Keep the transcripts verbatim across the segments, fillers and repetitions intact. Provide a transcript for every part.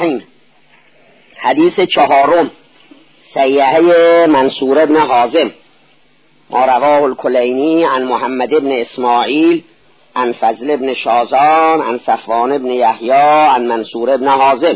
الرحیم. حدیث چهارم، صحیحه منصور بن حازم، ما رواه الکلینی عن محمد بن اسماعیل عن فضل بن شازان عن صفوان بن یحیی عن منصور بن حازم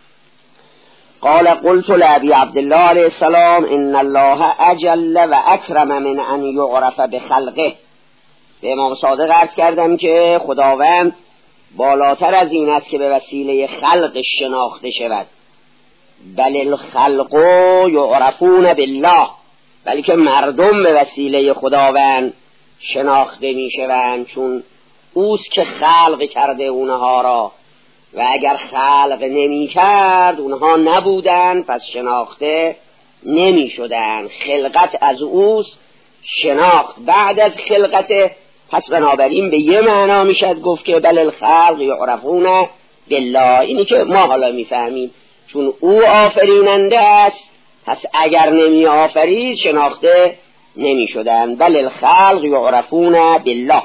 قال قلت لأبي عبد الله علیه السلام ان الله اجل و اکرم من ان یعرف بخلقه. به امام صادق عرض کردم که خداوند بالاتر از این است که به وسیله خلق شناخته شود. بل الخلق یعرفون بالله، بلکه مردم به وسیله خداوند شناخته می شوند، چون اوست که خلق کرده اونها را و اگر خلق نمی کرد اونها نبودن، پس شناخته نمی شدن. خلقت از اوست، شناخت بعد از خلقت، پس بنابراین به یه معنا میشد گفت که بل الخلق یعرفون بالله، اینی که ما حالا میفهمیم، چون او آفریننده است پس اگر نمی آفرید شناخته نمی شدن. بل الخلق یعرفون بالله،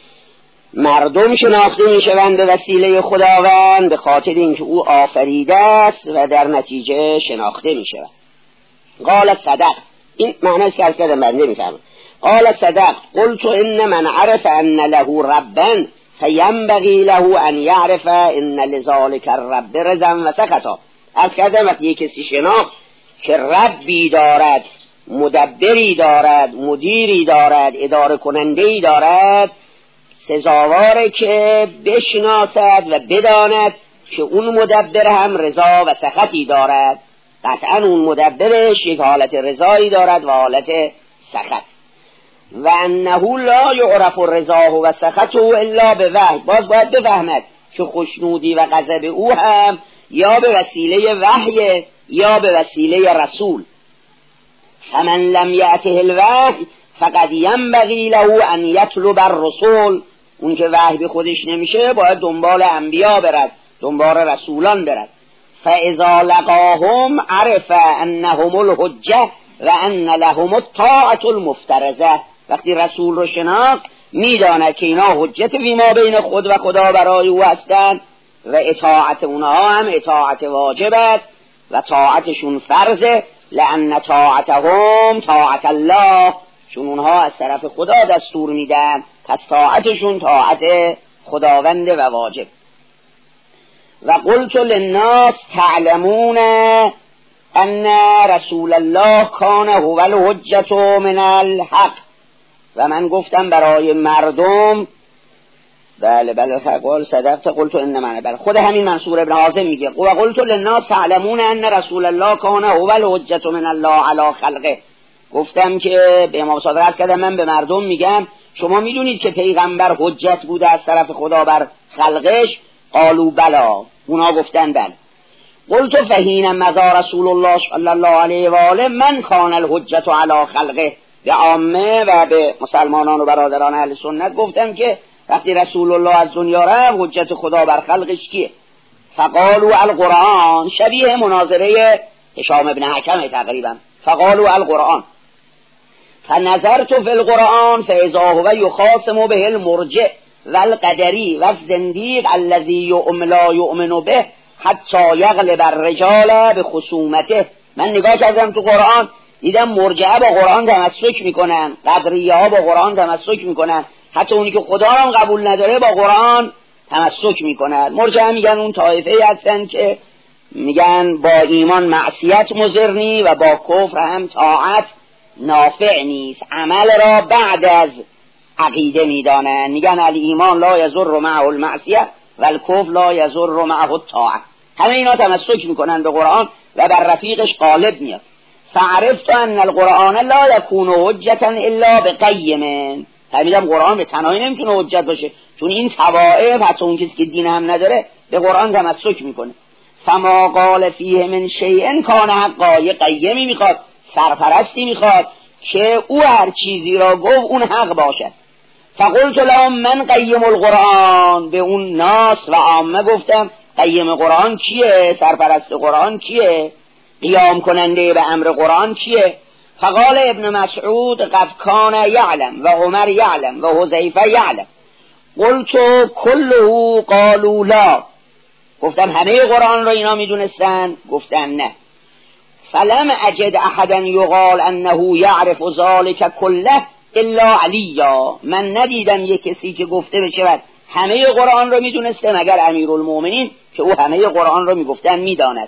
مردم شناخته می شوند به وسیله خداوند به خاطر اینکه او آفریده است و در نتیجه شناخته می شوند. قال صدق، این معنیش که اصلا من نمیفهمم. قال صدق قلت ان من عرف ان له ربا فینبغی له ان یعرف ان لذلك الرب رضا و سخطا. از کردم وقتی یک کسی شناخت که ربی دارد، مدبری دارد، مدیری دارد، اداره کنندهی دارد، سزاواره که بشناسد و بداند که اون مدبر هم رضا و سخطی دارد. قطعا اون مدبرش یک حالت رضایی دارد و حالت سخط. و انه لا یعرف رضاه و سخطه الا به وحی، باز باید بفهمد که خوشنودی و غضب او هم یا به وسیله وحی یا به وسیله رسول. فمن لم یأته الوحی فقد ینبغی له ان یطلب الرسول، اون که وحی به خودش نمیشه باید دنبال انبیا برد، دنبال رسولان برد. فاذا لقاهم عرف انهم الحجه و ان لهم الطاعه المفترضه، وقتی رسول رو شناخت میداند که اینا حجت بیما بین خود و خدا برای او هستند و اطاعت اونها هم اطاعت واجب است و طاعتشون فرضه. لأن طاعتهم طاعت الله، چون اونها از طرف خدا دستور میدن پس طاعتشون طاعت خداوند و واجب. و قلت للناس تعلمون ان رسول الله کان هو الحجة من الحق، و من گفتم برای مردم بله بله قال صدقت قلت ان من بله خود همین منصور ابن حازم میگه و قلت للناس تعلمون ان رسول الله کان هو الحجة من الله علی خلقه. گفتم که به امام صادق عرض کردم من به مردم میگم شما میدونید که پیغمبر حجت بوده از طرف خدا بر خلقش؟ قالوا بلا، اونا گفتن بله. قلت فحین مضى رسول الله صلی الله علیه و آله من کان الحجة علی خلقه، به عامه و به مسلمانان و برادران اهل سنت گفتم که وقتی رسول الله از دنیا رفت حجت خدا بر خلقش کیه؟ فقالوا القرآن، شبیه مناظره هشام ابن حکم تقریبا. فقالوا القرآن فنظرت فی القرآن فاذا هو یخاصم به المرجع والقدری والزندیق الذی یؤمن لا یؤمن به حتی یغلب الرجال به خصومته. من نگاه کردم تو قرآن دیدم مرجعه با قرآن تمسک میکنن، قدریه ها با قرآن تمسک میکنن، حتی اونی که خدا هم قبول نداره با قرآن تمسک میکنن. مرجعه میگن اون طایفه هستن که میگن با ایمان معصیت مضر و با کفر هم طاعت نافع نیست، عمل را بعد از عقیده میدانن. میگن الایمان لا یضر معه المعصیه و الکفر لا یضر معه الطاعه. همه اینا تمسک میکنن به قرآن و بر رفیقش غالب میاد. فعرفت ان القرآن لا یکون حجة الا بقیم، فهمیدم قرآن به تنهایی نمیتونه حجت باشه، چون این طوائف حتی اون کسی که دین هم نداره به قرآن تمسک میکنه. فما قال فیه من شیء کان حقا، یه قیمی میخواد، سرپرستی میخواد که او هر چیزی را گفت اون حق باشد. فقلت لهم من قیم القرآن، به اون ناس و عامه گفتم قیم قرآن کیه، سرپرست قرآن کیه، قیام کننده به امر قرآن کیه؟ فقال ابن مسعود قد کان یعلم و عمر یعلم و حذیفه یعلم. قلت كله قالوا لا. گفتم همه قرآن را اینا میدونستن؟ گفتن نه. فلم اجد احدا یقال انه یعرف ذلك کله الا علیا، من ندیدم یک کسی که گفته بشه همه قرآن را میدونسته مگر امیرالمومنین که او همه قرآن را میگفتن میداند.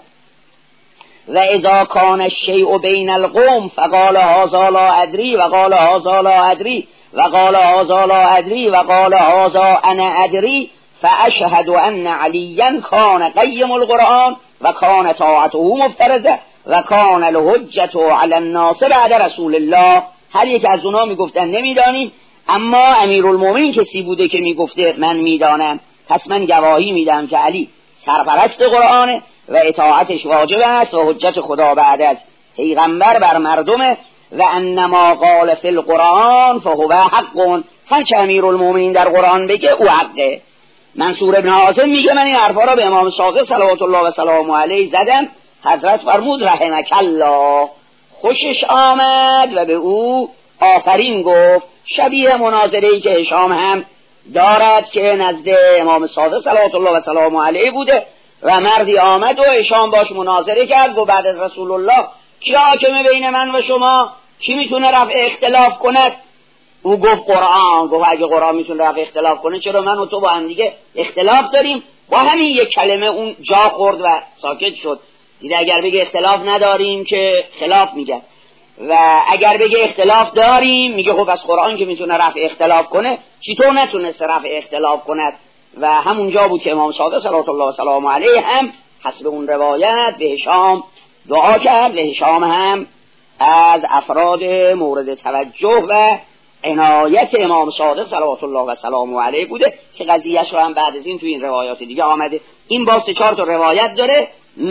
و اذا کان الشیء بین القوم فقال هذا لا ادری و قال هذا لا ادری و قال هذا لا ادری و قال هذا انا ادری فاشهد ان علیا کان قیم القرآن و کان طاعته مفترضه و کان الحجة علی الناس بعد رسول الله. هر یک از اونها میگفتن نمیدانیم، اما امیرالمومنین کسی بوده که میگفته من میدانم، پس من گواهی میدم که علی سرپرست قرآنه و اطاعتش واجب است و حجت خدا بعد از پیغمبر بر مردمه و انما قال فی القرآن فهو حق، هرچه امیرالمومنین در قرآن بگه او حقه. منصور ابن حازم میگه من این حرفا را به امام صادق صلوات الله و سلامه علیه زدم، حضرت فرمود رحمک الله، خوشش آمد و به او آفرین گفت. شبیه مناظره‌ای که هشام هم دارد که نزد امام صادق صلوات الله و سلامه علیه بوده و مردی آمد و هشام باش مناظره کرد و بعد از رسول الله کی حاکم بین من و شما؟ کی میتونه رفع اختلاف کند؟ او گفت قرآن. گفت اگه قرآن میتونه رفع اختلاف کنه چرا من و تو با هم دیگه اختلاف داریم؟ با همین یک کلمه اون جا خورد و ساکت شد. دیده اگر بگه اختلاف نداریم که خلاف میگه و اگر بگه اختلاف داریم میگه خب از قرآن که میتونه رفع اختلاف کنه چطور نتونست رفع اختلاف کند؟ و همونجا بود که امام صادق صلوات الله و سلام علیه هم حسب اون روایت به هشام دعا کرد و هشام هم از افراد مورد توجه و عنایت امام صادق صلوات الله و سلام علیه بوده که قضیهش رو هم بعد از این تو این روایات دیگه آمده. این باب سه چهار تا روایت داره،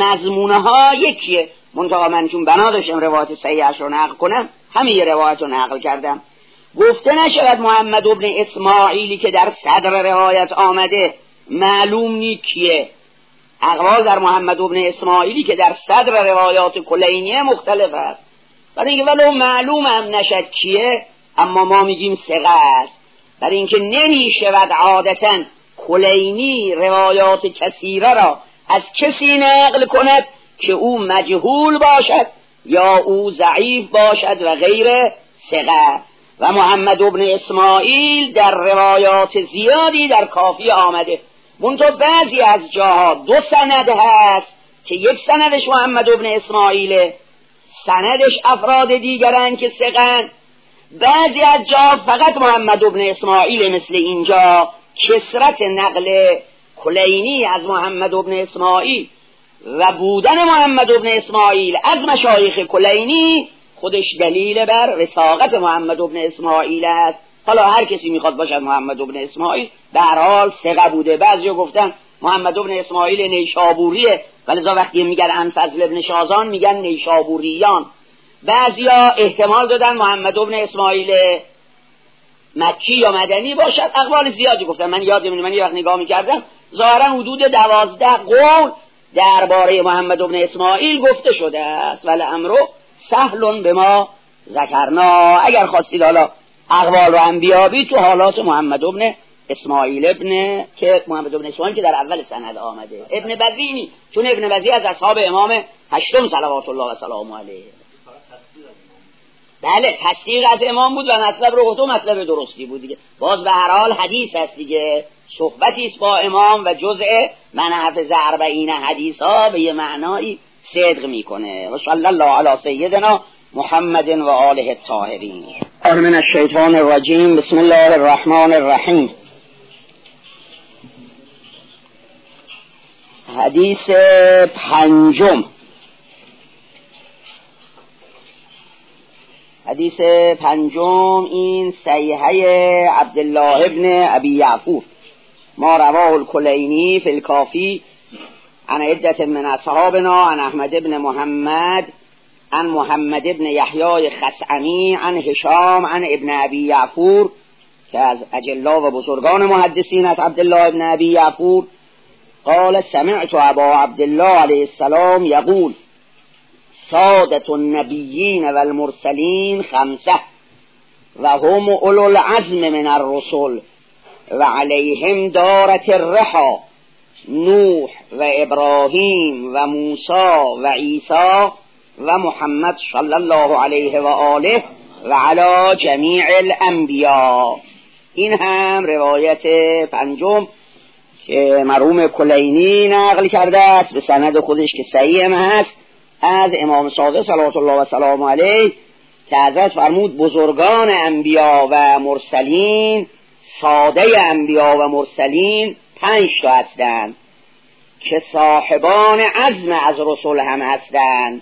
مضمونها یکیه، منتها من چون بنا داشتم روایت صحیحش رو نقل کنم همین روایت رو نقل کردم. گفته نشود محمد ابن اسماعیلی که در صدر روایت آمده معلوم نی کیه. اقوال در محمد ابن اسماعیلی که در صدر روایات کلینیه مختلف است، برای اینکه ولو معلوم هم نشد کیه اما ما میگیم ثقه است، برای اینکه نمیشود عادتا کلینی روایات کثیره را از کسی نقل کند که او مجهول باشد یا او ضعیف باشد و غیر ثقه. و محمد ابن اسماعیل در روایات زیادی در کافی آمده، منتها بعضی از جاها دو سند هست که یک سندش محمد ابن اسماعیله، سندش افراد دیگرن که ثقن. بعضی از جاها فقط محمد ابن اسماعیل، مثل اینجا کثرت نقل کلینی از محمد ابن اسماعیل و بودن محمد ابن اسماعیل از مشایخ کلینی خودش دلیل بر وثاقت محمد ابن اسماعیل است. حالا هر کسی میخواد باشد محمد ابن اسماعیل به هر حال ثقه بوده. بعضیا گفتن محمد ابن اسماعیل نیشابوریه، ولذا وقتی میگن عن فضل ابن شازان میگن نیشابوریان. بعضیا احتمال دادن محمد ابن اسماعیل مکی یا مدنی باشد. اقوال زیادی گفتن، من یاد نمیاد، من یه وقت نگاه میکردم ظاهرا حدود دوازده قول درباره محمد ابن اسماعیل گفته شده است. ولی امرو سهل به ما ذکرنا. اگر خواستید حالا اقوال رو هم بیابید تو حالات محمد ابن اسماعیل ابن که محمد ابن اسماعیل که در اول سند آمده، ابن بزینی، چون ابن بزی از اصحاب امام هشتم صلوات الله و سلام علیه. بله تصدیق از امام بود و مطلب رو گفتم مطلب درستی بود دیگه. باز به هر حال حدیث هست دیگه، صحبتی است با امام و جزء من حفظ اربعین حدیث ها به یه معنایی صدق میکنه. و صلی الله علی سیدنا محمد و آله الطاهرین. من الشیطان الرجیم. بسم الله الرحمن الرحیم. حدیث پنجم. حدیث پنجم این صحیحه عبدالله ابن ابی یعفور ما رواه الکلینی فی الکافی عن عدت من اصحابنا عن احمد ابن محمد عن محمد ابن یحیی خثعمی عن هشام عن ابن ابی یعفور که از اجلا و بزرگان محدثین از عبدالله ابن ابی یعفور قال سمعت ابا عبدالله علیه السلام یقول سادة النبیین و المرسلین خمسه و هم اولو العزم من الرسل و علیهم دارت الرحا نوح و ابراهیم و موسی و عیسی و محمد صلی الله علیه و آله و علی جمیع الانبیاء. این هم روایت پنجم که مرحوم کلینی نقل کرده است به سند خودش که صحیح هم هست از امام صادق صلوات الله و سلام علیه که حضرت فرمود بزرگان انبیا و مرسلین، ساده انبیا و مرسلین پنج تا هستند که صاحبان عزم از رسول هم هستند.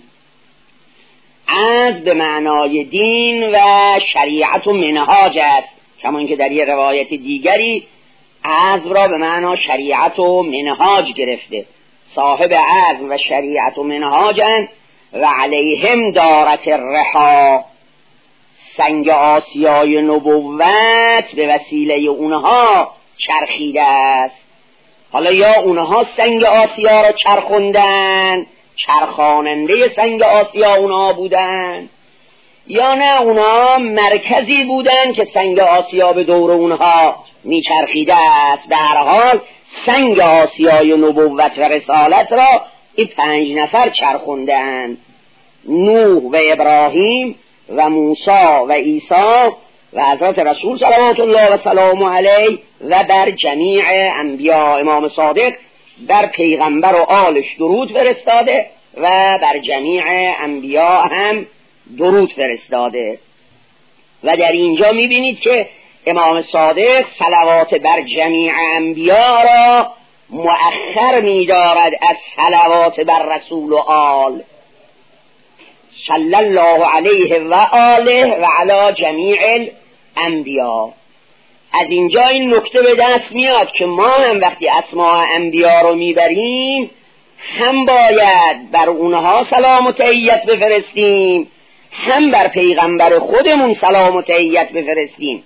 عزم به معنای دین و شریعت و منهاج است، کما که در یه روایت دیگری عزم را به معنای شریعت و منهاج گرفته. صاحب عزم و شریعت و منهاجند و علیهم دارت الرحا، سنگ آسیای نبوت به وسیله اونها چرخیده است. حالا یا اونها سنگ آسیا را چرخوندن، چرخاننده سنگ آسیا اونها بودن، یا نه اونها مرکزی بودن که سنگ آسیا به دور اونها میچرخیده است. به هر حال سنگ آسیای نبوت و رسالت را این پنج نفر چرخوندن: نوح و ابراهیم و موسی و عیسی و حضرت رسول صلوات الله و سلام علیه و بر جمیع انبیا. امام صادق بر پیغمبر و آلش درود فرستاده و بر جمیع انبیا هم درود فرستاده. و در اینجا میبینید که امام صادق صلوات بر جمیع انبیا را مؤخر می‌دارد از صلوات بر رسول و آل صلی الله علیه و آله و علی جمیع الانبیا. از اینجا این نکته به دست میاد که ما هم وقتی اسماء انبیا رو میبریم هم باید بر اونها سلام و تحیت بفرستیم، هم بر پیغمبر خودمون سلام و تحیت بفرستیم.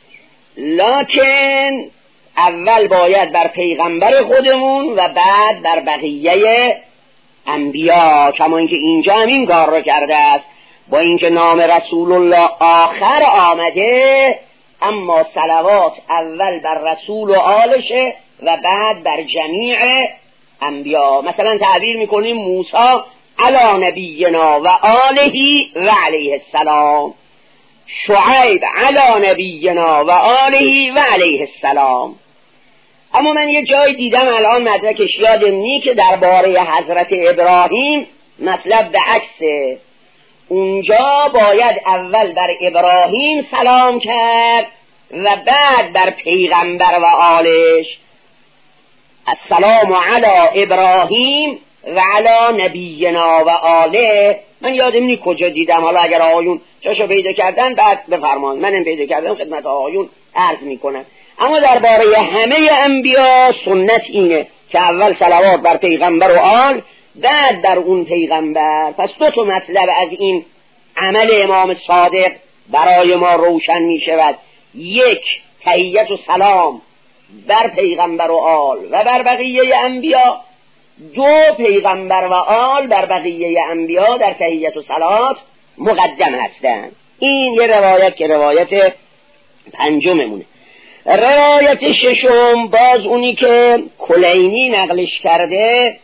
لکن اول باید بر پیغمبر خودمون و بعد بر بقیه انبیا، کما اینکه اینجا هم این کار رو کرده است. با اینکه نام رسول الله آخر آمده، اما صلوات اول بر رسول و آلشه و بعد بر جمیع انبیا. مثلا تعبیر میکنیم موسی علی نبینا و آله و علیه السلام، شعیب علی نبینا و آله و علیه السلام. اما من یه جای دیدم الان مدرکش یادم نی که درباره حضرت ابراهیم مطلب به عکسه. اونجا باید اول بر ابراهیم سلام کرد و بعد بر پیغمبر و آلش. السلام علی ابراهیم و علی نبینا و آله. من یادم نی کجا دیدم، حالا اگر آقایون جاشو پیدا کردن بعد بفرمایید، منم پیدا کردم خدمت آقایون عرض میکنم. اما درباره همه انبیا سنت اینه که اول صلوات بر پیغمبر و آل، بعد در اون پیغمبر. پس دو تا مطلب از این عمل امام صادق برای ما روشن می شود: یک، تحیت و سلام بر پیغمبر و آل و بر بقیه انبیا; دو، پیغمبر و آل بر بقیه انبیا در تحیت و صلات مقدم هستند. این یه روایت که روایت پنجممونه. روایت ششم باز اونی که کلینی نقلش کرده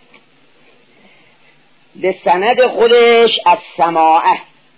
به سند خودش از سماعه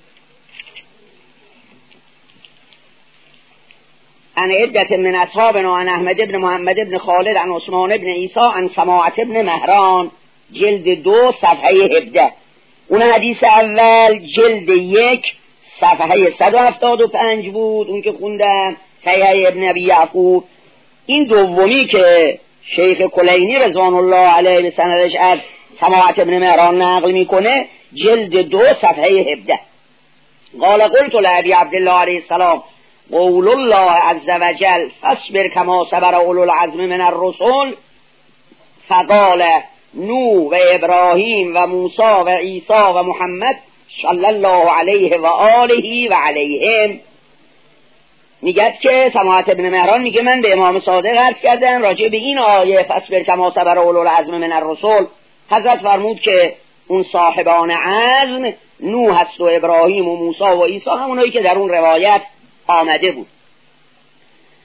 عن عدت من اصحابنا عن احمد بن محمد بن خالد عن عثمان بن عیسی عن سماعه بن مهران، جلد دو صفحه هفده. اون حدیث اول جلد یک صفحه صد و هفتاد و پنج بود، اون که خوندم صحیح ابن ابی یعقوب. این دومی که شیخ کلینی رضوان الله علیه به سندش از سماعه بن مهران نقل میکنه جلد دو صفحه هفده. قال قلت لأبی عبدالله علیه السلام قول الله عز وجل فاصبر كما صبر اولو العزم من الرسل، فقال نوح و ابراهیم و موسی و عیسی و محمد صلی الله علیه و آله و علیهم. میگه که سماعه ابن مهران میگه من به امام صادق عرض کردم راجع به این آیه فاصبر كما صبر اولو العزم من الرسل. حضرت فرمود که اون صاحبان عزم نوح هست و ابراهیم و موسی و عیسی، همونایی که در اون روایت آمده بود.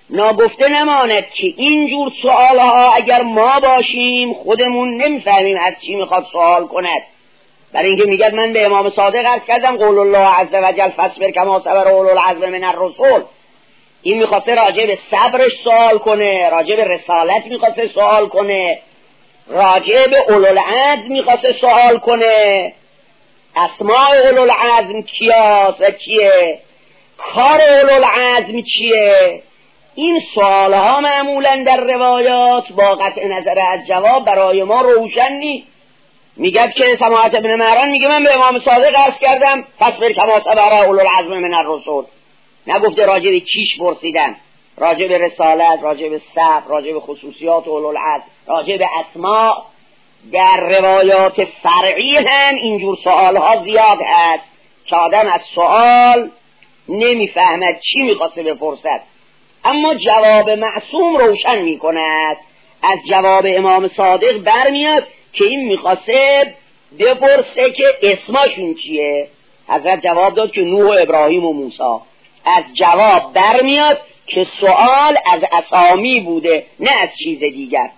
ناگفته نماند که اینجور سوالها اگر ما باشیم خودمون نمیفهمیم از چی میخواد سوال کند. برای اینکه میگه من به امام صادق عرض کردم قول الله عز و جل فاصبر کما صبر اولو العزم من الرسل. این میخواسته راجع به صبرش سوال کنه، راجع به رسالت میخواسته سوال کنه، راجع به اولو العزم میخواسته سوال کنه، اسماء اولو العزم کیاست و چیه، کار اولو العزم چیه. این سوالها معمولا در روایات با قطع نظر از جواب برای ما روشن نیست. میگه که سماحت ابن مهران میگه من به امام صادق عرض کردم فاصبر کما صبر اولو العزم من الرسل. نگفته راجع به چیش پرسیدن، راجع به رسالت، راجع به صبر، راجع به خصوصیات اولو العزم، راجع به اسماء. در روایات فرعی هم اینجور سوالها زیاد هست که آدم از سوال نمیفهمد چی میخواسته بپرسد، اما جواب معصوم روشن میکند. از جواب امام صادق برمیاد که این میخواسته بپرسه که اسمشون چیه. حضرت جواب داد که نوح و ابراهیم و موسی. از جواب برمیاد که سوال از اسامی بوده نه از چیز دیگر.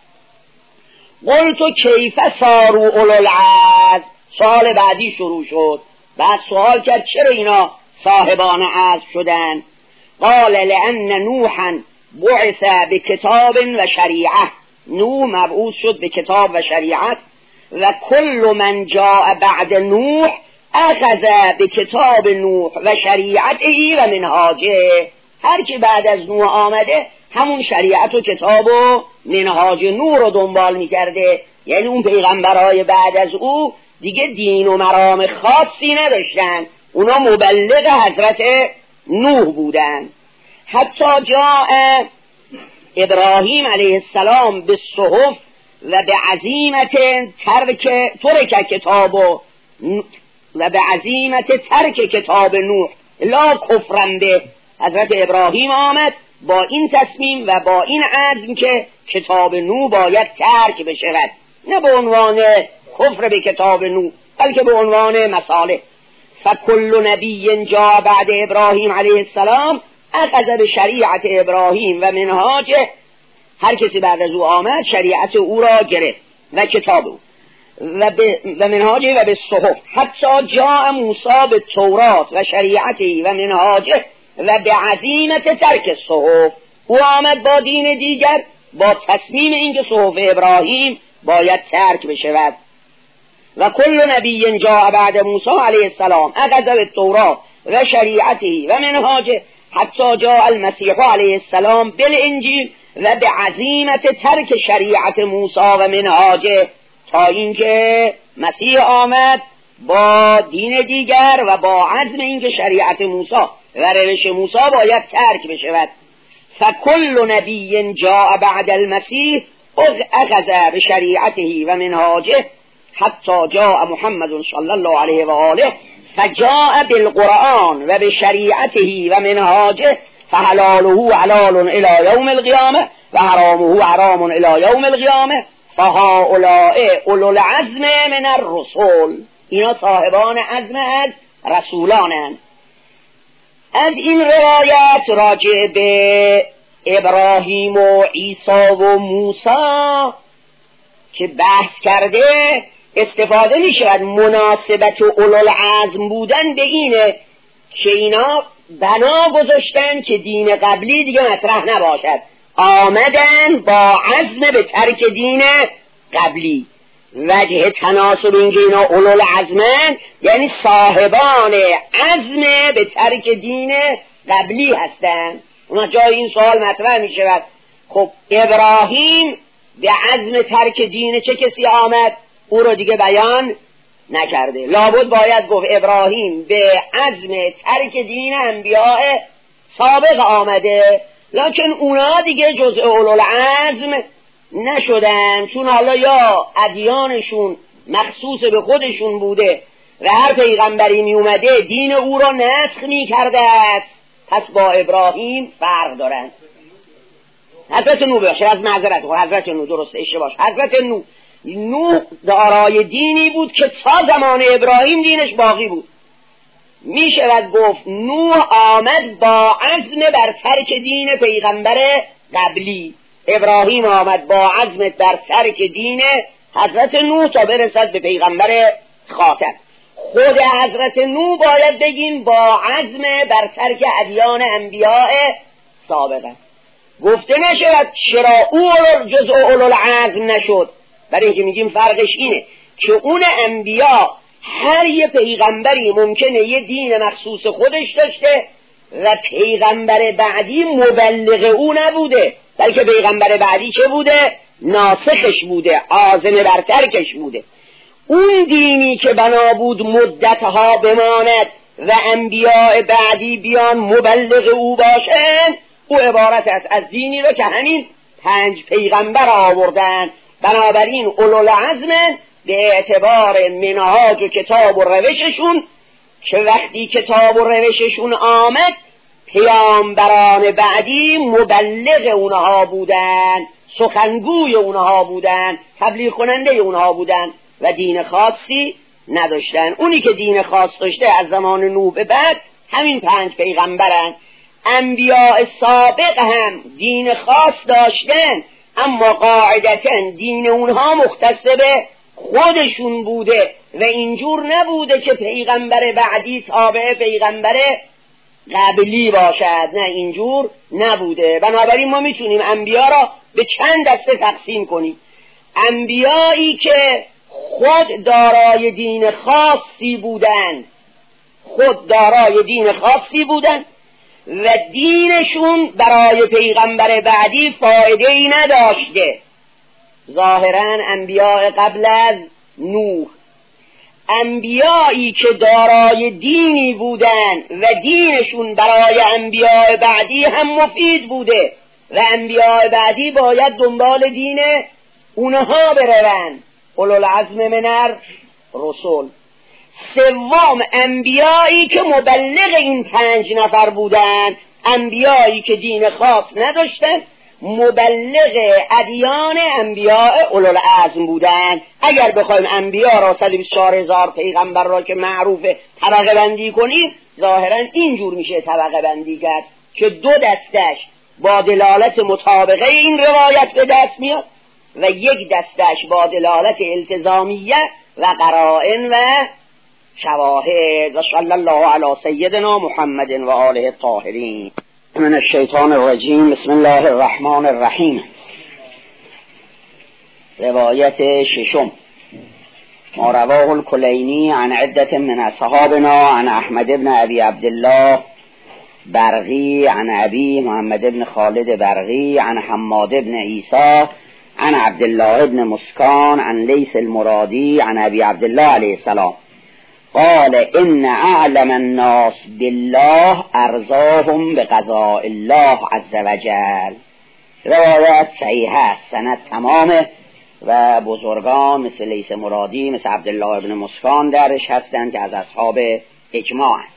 قلت کیف صاروا اولو العزم. سوال بعدی شروع شد. بعد سوال کرد چرا اینا صاحبان عزم شدن؟ قال لأن نوحا بعث بکتاب و شریعه. نوح مبعوث شد به کتاب و شریعت و کل من جاء بعد نوح اخذ بکتاب نوح و شریعته و منهاجه. هر که بعد از نوح آمده همون شریعت و کتاب و منهاج نوح رو دنبال میکرده. یعنی اون پیغمبرای بعد از او دیگه دین و مرام خاصی نداشتن، اونا مبلغ حضرت نوح بودن. حتی جاء ابراهیم علیه السلام به صحف و به عزیمت ترک ترک کتاب و و به عزیمت ترک کتاب نوح لا کفرن به. حضرت ابراهیم آمد با این تصمیم و با این عزم که کتاب نوح باید ترک بشود، نه به عنوان کفر به کتاب نوح بلکه به عنوان مصالح. فکل نبی جاء بعد ابراهیم علیه السلام اخذ به شریعت ابراهیم و منهاجه. هر کسی بعد از او آمد شریعت او را گرفت و کتاب او و, و منهاجه و به صحف. حتی جاء موسی به تورات و شریعتی و منهاجه و به عزیمت ترک صحف. او آمد با دین دیگر با تصمیم اینکه صحف ابراهیم باید ترک بشود. و کل نبی جاء بعد موسی علیه السلام اخذ به تورات و شریعتی و منهاجه حتی جاء المسیح علیه السلام بالانجیل و به عزیمت ترک شریعت موسی و منهاجه، تا اینکه مسیح آمد با دین دیگر و با عزم اینکه شریعت موسی و روش موسی باید ترک بشود. فکل نبی جاء بعد المسیح اخذ بشریعته و منهاجه حتی جاء محمد صلی الله علیه و آله فجاء بالقرآن و بشریعته و منهاجه فحلاله حلال الى یوم القیامه و حرامه حرام الى یوم القیامه فهؤلاء اولو العزم من الرسل. اینا صاحبان عزم از رسولانند. از این روایت راجع به ابراهیم و عیسی و موسی که بحث کرده استفاده می شود. مناسبت اولو العزم بودن به اینه که اینا بنا گذاشتن که دین قبلی دیگه مطرح نباشد، آمدن با عزم به ترک دین قبلی. وجه تناسب این که اینا اولو العزمن یعنی صاحبان عزم به ترک دین قبلی هستن. اونا جای این سوال مطرح می شود خب ابراهیم به عزم ترک دین چه کسی آمد؟ او رو دیگه بیان نکرده. لابد باید گفت ابراهیم به عزم ترک دین انبیاء سابق آمده، لکن اونا دیگه جزء اولو العزم نشدن، چون حالا یا ادیانشون مخصوص به خودشون بوده و هر پیغمبری می اومده دین او را نسخ می کرده است، پس با ابراهیم فرق دارن. حضرت نوح باشه از معذرت حضرت نوح درست اشتباه حضرت نوح نوح دارای دینی بود که تا زمان ابراهیم دینش باقی بود. می شود گفت نوح آمد با عزم بر ترک دین پیغمبر قبلی، ابراهیم آمد با عزم بر ترک دین حضرت نوح تا برسد به پیغمبر خاتم. خود حضرت نوح باید بگیم با عزم بر ترک ادیان انبیاء سابقه. گفته نشود چرا او جزء اولوالعزم نشد، برای اینکه میگیم فرقش اینه که اون انبیا هر یه پیغمبری ممکنه یه دین مخصوص خودش داشته و پیغمبر بعدی مبلغ او نبوده، بلکه پیغمبر بعدی چه بوده؟ ناسخش بوده، عازم بر ترکش بوده. اون دینی که بنا بود مدتها بماند و انبیاء بعدی بیان مبلغ او باشند، او عبارت است از دینی رو که همین پنج پیغمبر آوردن. بنابراین اولوالعزم به اعتبار منهاج و کتاب و روششون که وقتی کتاب و روششون آمد پیامبران بعدی مبلغ اونها بودن، سخنگوی اونها بودن، تبلیغ کننده اونها بودن و دین خاصی نداشتن. اونی که دین خاص داشته از زمان نوح به بعد همین پنج پیغمبرن. انبیاء سابق هم دین خاص داشتن، اما قاعدتاً دین اونها مختص به خودشون بوده و اینجور نبوده که پیغمبر بعدی تابع پیغمبر قبلی باشد، نه اینجور نبوده. بنابراین ما میتونیم انبیا را به چند دسته تقسیم کنیم. انبیایی که خود دارای دین خاصی بودند، خود دارای دین خاصی بودند و دینشون برای پیغمبر بعدی فایده ای نداشته. ظاهراً انبیاء قبل از نوح، انبیایی که دارای دینی بودند و دینشون برای انبیاء بعدی هم مفید بوده و انبیاء بعدی باید دنبال دین اونها بروند، اولوالعزم من الرسل. سوم انبیایی که مبلغ این پنج نفر بودند، انبیایی که دین خاص نداشتند، مبلغ ادیان انبیاء اولوالعزم بودند. اگر بخوایم انبیا را صد و بیست و چهار هزار پیغمبر را که معروف طبقه بندی کنیم، ظاهرا اینجور میشه طبقه بندی کرد که دو دستش با دلالت مطابقه این روایت به دست میاد و یک دستش با دلالت التزامیه و قرائن و شواهد. و صلی الله علی سیدنا محمد و آله الطاهرین. من الشیطان الرجیم. بسم الله الرحمن الرحیم. روایت ششم. ما رواه الکلینی عن عدة من اصحابنا عن احمد بن ابی عبدالله برقی عن ابی محمد بن خالد برقی عن حماد بن عیسی عن عبدالله بن مسکان عن لیث المرادی عن ابی عبدالله علیه السلام قال ان اعلم الناس بالله ارضاهم بقضاء الله عز وجل. روایت صحیح است، سند تمامه و بزرگان مثل لیث مرادی مثل عبدالله ابن مسکان درش هستند که از اصحاب اجماع هست.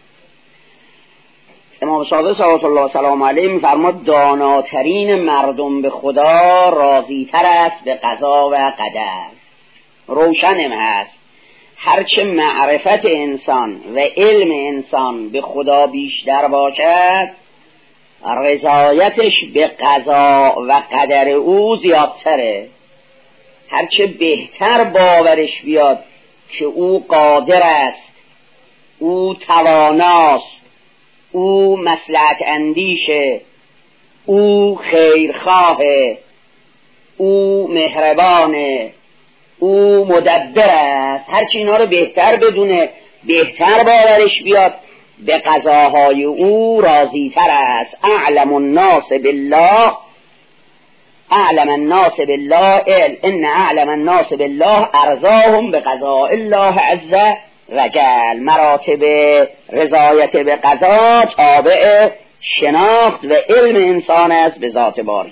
امام صادق صلوات الله سلام علیه می‌فرماد داناترین مردم به خدا راضی تر است به قضا و قدر. روشنم هست هرچه معرفت انسان و علم انسان به خدا بیشتر باشد، رضایتش به قضا و قدر او زیادتره. هرچه بهتر باورش بیاد که او قادر است، او تواناست، او مصلحت اندیشه، او خیرخواهه، او مهربانه، او مدبر است، هرچی اینا رو بهتر بدونه، بهتر باورش بیاد، به قضاهای او راضی تر است. اعلم الناس بالله اعلم الناس بالله ان اعلم الناس بالله ارضاهم بقضاء الله عز وجل. مراتب رضایت به قضا تابع شناخت و علم انسان است به ذات باری.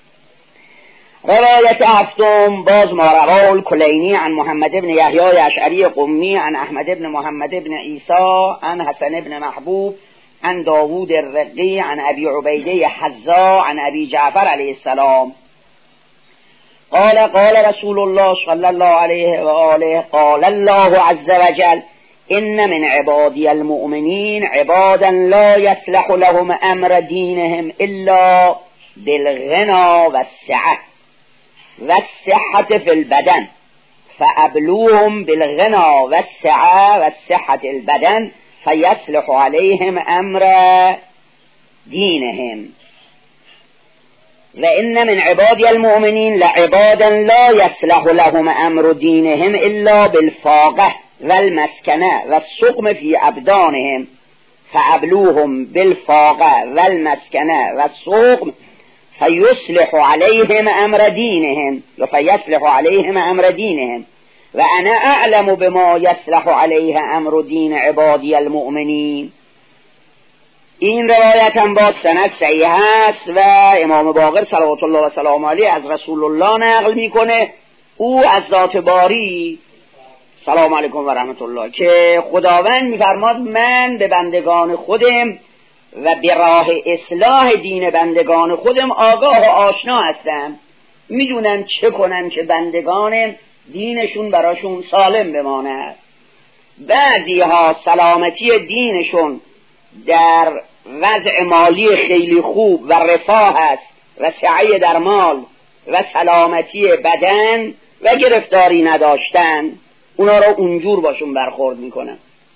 روایت هفتم باز ما رواه الکلینی عن محمد بن یحیی اشعری قمی عن احمد بن محمد بن عیسی عن حسن بن محبوب عن داوود الرقی عن ابی عبیده حذا عن ابی جعفر علیه السلام قال قال رسول الله صلی الله علیه و آله قال الله عز وجل ان من عبادی المؤمنین عبادا لا یصلح لهم امر دینهم الا بالغنا والسعه والصحة في البدن فابلوهم بالغنا والسعه والصحة البدن فیصلح علیهم امر دینهم و ان من عبادی المؤمنین لعبادا لا یصلح لهم امر دینهم الا بالفاقه والمسکنه والسقم فی ابدانهم فابلوهم بالفاقه والمسکنه والسقم فیصلح علیهم امر دینهم و فیصلح علیهم امر دینهم و انا اعلم بما یصلح علیه امر دین عبادی المؤمنین. این روایت هم با سند صحیح است و امام باقر صلوات الله و سلام علیه از رسول الله نقل میکنه، او از ذات باری سلام علیکم و رحمت الله که خداوند میفرماد من به بندگان خودم و به راه اصلاح دین بندگان خودم آگاه و آشنا هستم، میدونم چه کنن که بندگانم دینشون براشون سالم بماند. بعضی ها سلامتی دینشون در وضع مالی خیلی خوب و رفاه است و سعی در مال و سلامتی بدن و گرفتاری نداشتن، اونا را اونجور باشون برخورد میکنن.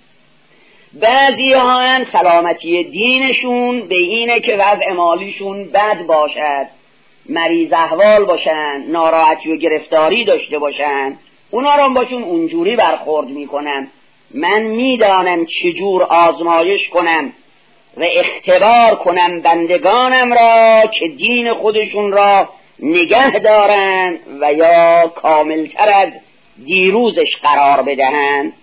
بعضی ها هم سلامتی دینشون به اینه که وضع مالیشون بد باشد، مریض احوال باشن، ناراحتی و گرفتاری داشته باشن، اونا را باشون اونجوری برخورد میکنن. من میدانم چجور آزمایش کنم و اختبار کنم بندگانم را که دین خودشون را نگه دارن و یا کاملتر از دیروزش قرار بدهند.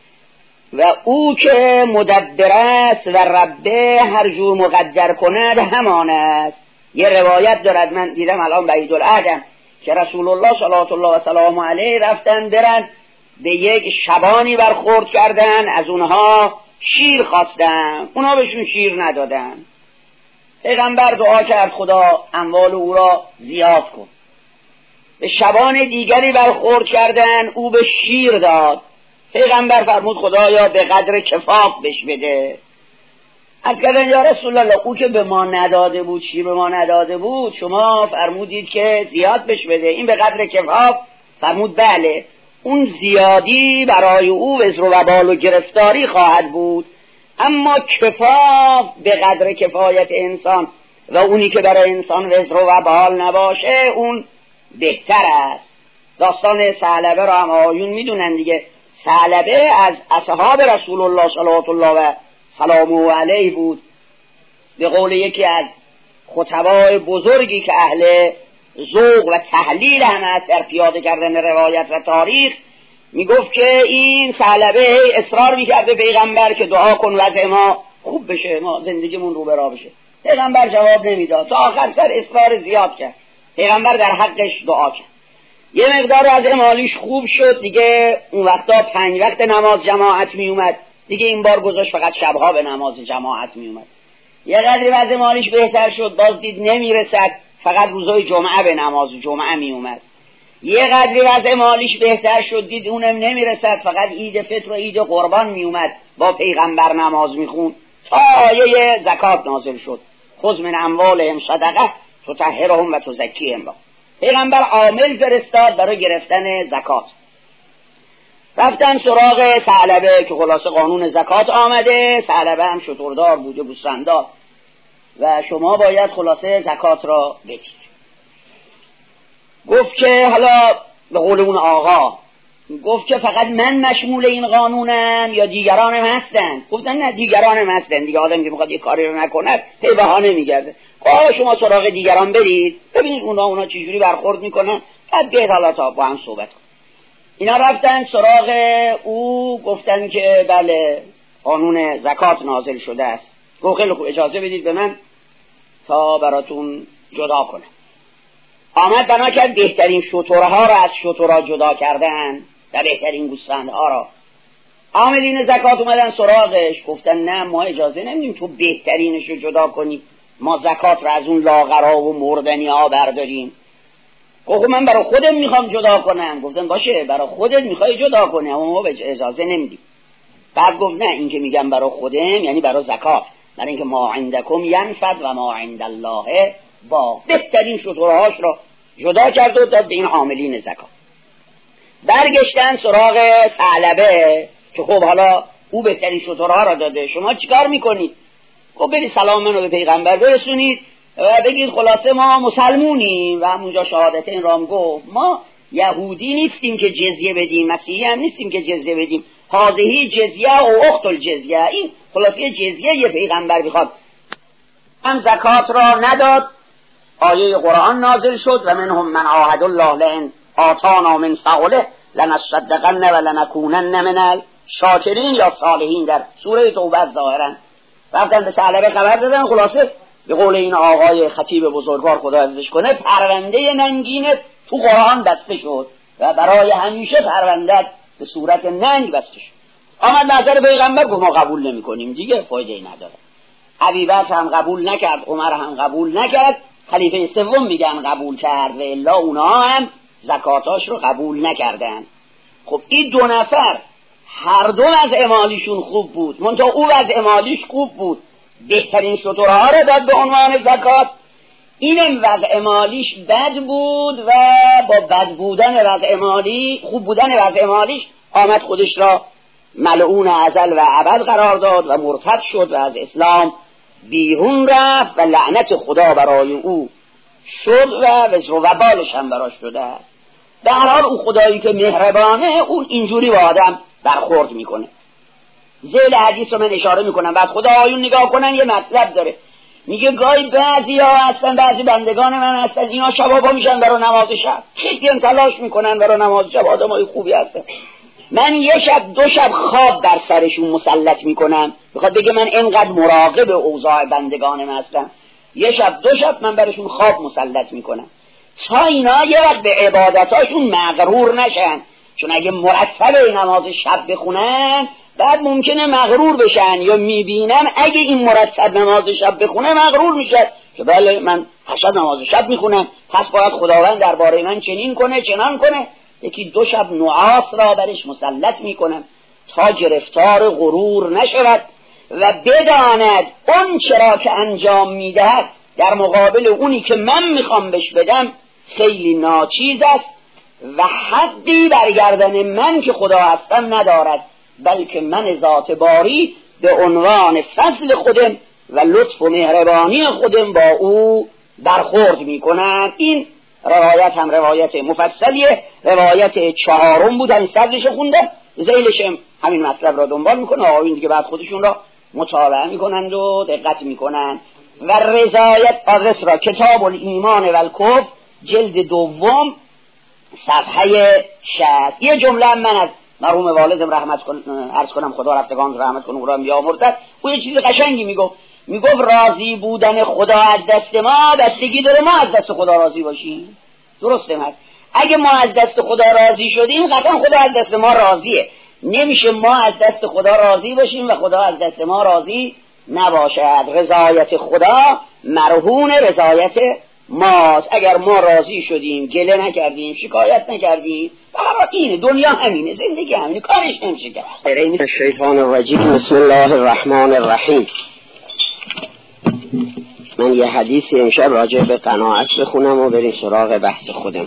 و او که مدبر است و ربه هر جور مقدر کند همان است. یه روایت دارد، من دیدم الان بعید العهدم، که رسول الله صلوات الله و سلام علیه رفتن برن به یک شبانی برخورد کردن، از اونها شیر خواستن، اونها بهشون شیر ندادن. پیغمبر دعا کرد خدا اموال او را زیاد کن. به شبان دیگری برخورد کردن، او به شیر داد. پیغمبر فرمود خدایا به قدر کفاف بش بده. از کردن یا رسول الله او که به ما نداده بود، شیر به ما نداده بود، شما فرمودید که زیاد بش بده، این به قدر کفاف؟ فرمود بله. اون زیادی برای او وزر و وبال و گرفتاری خواهد بود، اما کفاف به قدر کفایت انسان و اونی که برای انسان وزر و وبال نباشه اون بهتر است. داستان ثعلبه را هم آیون میدونن دیگه. ثعلبه از اصحاب رسول الله صلوات الله و سلامه علیه بود. به قول یکی از خطبای بزرگی که اهل ذوق و تحلیل هم از در پیاده کردن روایت و تاریخ، میگفت که این ثعلبه اصرار میکرده پیغمبر که دعا کن وضع ما خوب بشه، ما زندگیمون رو به راه بشه. پیغمبر جواب نمیداد، تا آخر سر اصرار زیاد کرد. پیغمبر در حقش دعا کرد. یه مقدار از مالیش خوب شد دیگه، اون وقتا پنج وقت نماز جماعت می اومد دیگه، این بار گذاشت فقط شبها به نماز جماعت می اومد. یه قدری وضع مالیش بهتر شد، باز دید نمیرسد، فقط روزای جمعه به نماز جمعه می اومد. یه قدری وضع مالیش بهتر شد، دید اونم نمیرسد، فقط عید فطر و عید قربان می اومد با پیغمبر نماز می خون، تا آیه زکات نازل شد. خذ من اموالهم صدقه تطهرهم و تزکیهم با. پیغمبر عامل فرستاد برای گرفتن زکات. رفتن سراغ ثعلبه که خلاصه قانون زکات آمده، ثعلبه هم شتردار بوده، گوسفندار، و شما باید خلاصه زکات را بدید. گفت که حالا به قول اون آقا، گفت که فقط من مشمول این قانونم یا دیگرانم هستن؟ گفتن نه دیگرانم هستن دیگه، آدم که میخواد یه کاری رو نکند پی بهانه میگرده. آه شما سراغ دیگران برید ببینید اونا اونا چجوری برخورد میکنن، بعد بیاید حالا تا با هم صحبت کن. اینا رفتن سراغ او، گفتن که بله قانون زکات نازل شده است. گفت خیلی خوب، اجازه بدید به من تا براتون جدا کنم. آمد بنا کرد بهترین شترها را از شترها جدا کردن و بهترین گوسفندها را. عاملین زکات اومدن سراغش، گفتن نه ما اجازه نمیدیم تو بهترینش رو جدا کنی، ما زکات را از اون لاغرا و مردنی ها برداریم. گفت من برای خودم میخوام جدا کنم. گفتن باشه برای خودت میخوای جدا کنی، اما ما به اجازه نمیدیم. بعد گفت نه، این که میگم برای خودم یعنی برای زکات، برای اینکه ما عندکم ینفد و ما عند الله با بهترین شترهاش را جدا کرد و داد به این عاملین زکات. برگشتن سراغ ثعلبه که خب حالا او بهترین شترها را داده، شما چیکار میکنید؟ خب برید سلام منو به پیغمبر برسونید و بگید خلاصه ما مسلمونیم و همونجا شهادتین رام گفت ما یهودی نیستیم که جزیه بدیم، مسیحی هم نیستیم که جزیه بدیم، هذه جزیه و اخت الجزیه، این خلاصه جزیه یه پیغمبر بخواد. هم زکات را نداد، آیه قرآن نازل شد و منهم من عاهد الله لئن آتانا من فضله لنصدقن و لنکونن من الشاکرین یا صالحین در سوره توبه ظاهرا. رفتن به ثعلبه خبر دادن، خلاصه به قول این آقای خطیب بزرگوار خدا حفظش کنه، پرونده ننگینت تو قرآن بسته شد و برای همیشه پروندت به صورت ننگ بسته شد. آمد نظر پیغمبر گفت ما قبول نمی کنیم، دیگه فایده ای نداره. ابوبکر هم قبول نکرد، عمر هم قبول نکرد، خلیفه سوم میگن قبول کرد و الا اونا هم زکاتاش رو قبول نکردن. خب این دو نفر هر دو وضع مالیشون خوب بود، منتها او وضع مالیش خوب بود، بهترین شترها رو داد به عنوان زکات، اینم وضع مالیش بد بود و با بد بودن وضع مالی خوب بودن وضع مالیش آمد خودش را ملعون ازل و ابد قرار داد و مرتد شد و از اسلام بیرون رفت و لعنت خدا برای او شد و وزر و وبالش هم براش شده است. در حال او خدایی که مهربانه اون اینجوری با آدم برخورد میکنه. ذیل حدیث رو من اشاره میکنم، بعد خدا آیون نگاه کنن یه مطلب داره، میگه گاهی بعضی ها هستن، بعضی بندگان من هستن، اینا شبابا میشن برای نماز شب، خیلی هم تلاش میکنن برای نماز شب، آدم های خوبی هستن، من یه شب دو شب خواب بر سرشون مسلط میکنم، بخواد بگه من اینقدر مراقب اوضاع بندگانم هستم، یه شب دو شب من برشون خواب مسلط میکنم تا اینا یه وقت به عبادتاشون مغرور نشن، چون اگه مرتب نماز شب بخونن بعد ممکنه مغرور بشن، یا میبینم اگه این مرتب نماز شب بخونه مغرور میشه که بله من هشت نماز شب میخونم پس باید خداوند درباره من چنین کنه چنان کنه، یکی دو شب نعاس را برش مسلط میکنم تا گرفتار غرور نشود و بداند اون چرا که انجام میدهد در مقابل اونی که من میخوام بهش بدم خیلی ناچیز است و حدی برگردن من که خدا هستم ندارد، بلکه من ذات باری به عنوان فضل خودم و لطف و مهربانی خودم با او برخورد میکنم. این روایت هم روایت مفصلیه، روایت چهارم بود، همین صدرش خونده، ذیلش همین مطلب را دنبال میکنه، آقایون دیگه بعد خودشون را مطالعه میکنند و دقت میکنند. و رضایت آدرس را کتاب الایمان و الکفر جلد دوم صفحه شصت. یه جمله من از مرحوم والدم رحمت کن عرض کنم خدا رفتگان رحمت کنه، اون بیامرزد، او یه چیز قشنگی میگفت، میگفت راضی بودن خدا از دست ما بستگی داره ما از دست خدا راضی باشیم. درسته مرد؟ اگه ما از دست خدا راضی شدیم قطعا خدا از دست ما راضیه، نمیشه ما از دست خدا راضی باشیم و خدا از دست ما راضی نباشد. رضایت خدا مرهون رضایت ماست، اگر ما راضی شدیم گله نکردیم شکایت نکردیم، برای اینه دنیا همینه، زندگی همینه، کارش نمیشه کرد. الشیطان الرجیم. بسم الله الرحمن الرحیم. من یه حدیثی امشب راجع به قناعت بخونم و بریم سراغ بحث خودم.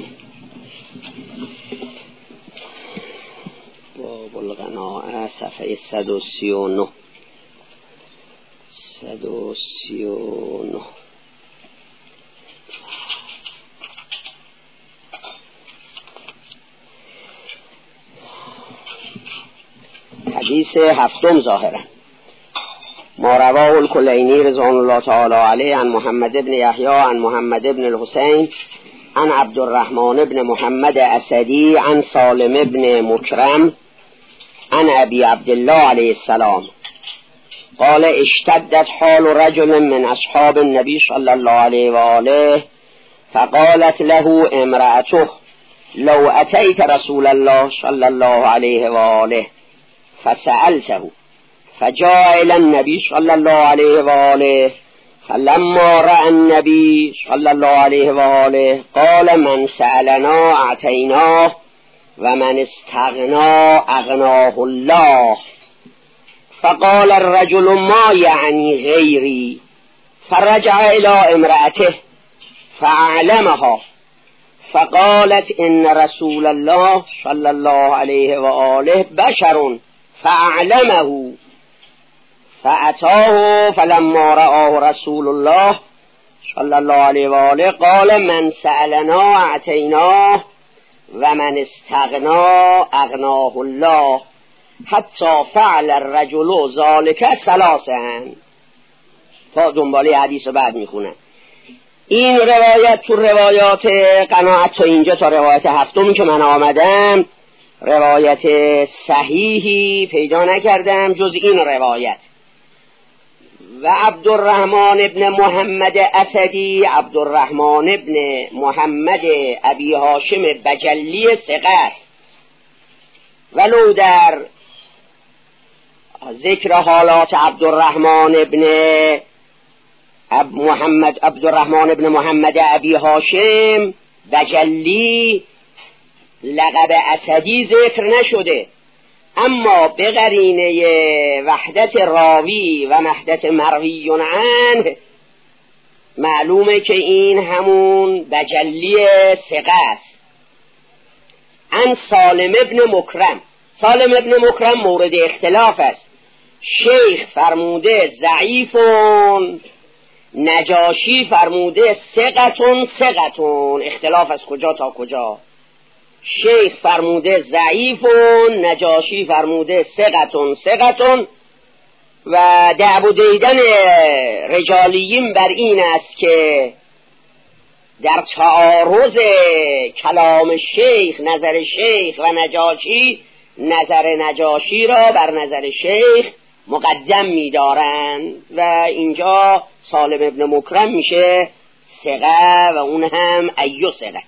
باب القناعه صفحه صد و سی و نه. صد و سی و نه. حدیث هفتم ظاهرا. ما رواه الکلینی رضوان الله تعالی علیه عن محمد ابن یحیی عن محمد ابن الحسین عن عبد الرحمن ابن محمد اسدی عن سالم ابن مکرم عن ابی عبدالله علیه السلام قال اشتدت حال رجل من اصحاب النبی صلی الله علیه و آله فقالت له امرأته لو اتیت رسول الله صلی الله علیه و آله فسألته فجاء إلى النبي صلى الله عليه وآله فلما رأى النبي صلى الله عليه وآله قال من سألنا أعطيناه ومن استغنى أغناه الله فقال الرجل ما یعنی غیری، فرجع الى امرأته فاعلمها فقالت ان رسول الله صلی الله علیه و آله بشر فاعلمه فأتاه فلما رآه رسول الله صلی الله علیه و آله قال من سألنا اعطیناه و من استغنا اغناه الله حتی فعل الرجل ذلك ثلاثا. تا دنباله حدیث بعد میخونن. این روایت تو روایات قناعت تا اینجا تا روایت هفتمی که من آمدم روایت صحیحی پیدا نکردم جز این روایت. و عبدالرحمن ابن محمد اسدی، عبدالرحمن ابن محمد ابی هاشم بجلی ثقه، ولو در ذکر حالات عبدالرحمن ابن اب محمد عبدالرحمن ابن محمد ابی هاشم بجلی لقب اسدی ذکر نشده، اما به قرینه وحدت راوی و وحدت مروی عنه معلومه که این همون بجلی ثقه است. ان سالم ابن مکرم، سالم ابن مکرم مورد اختلاف است. شیخ فرموده ضعیفون، نجاشی فرموده ثقتون ثقتون، اختلاف از کجا تا کجا. شیخ فرموده ضعیفون، نجاشی فرموده ثقتون ثقتون. و دعو دیدن رجالیین بر این است که در تعارض کلام شیخ، نظر شیخ و نجاشی، نظر نجاشی را بر نظر شیخ مقدم می‌دارند و اینجا سالم ابن مکرم میشه ثقه و اون هم ایو ثقه.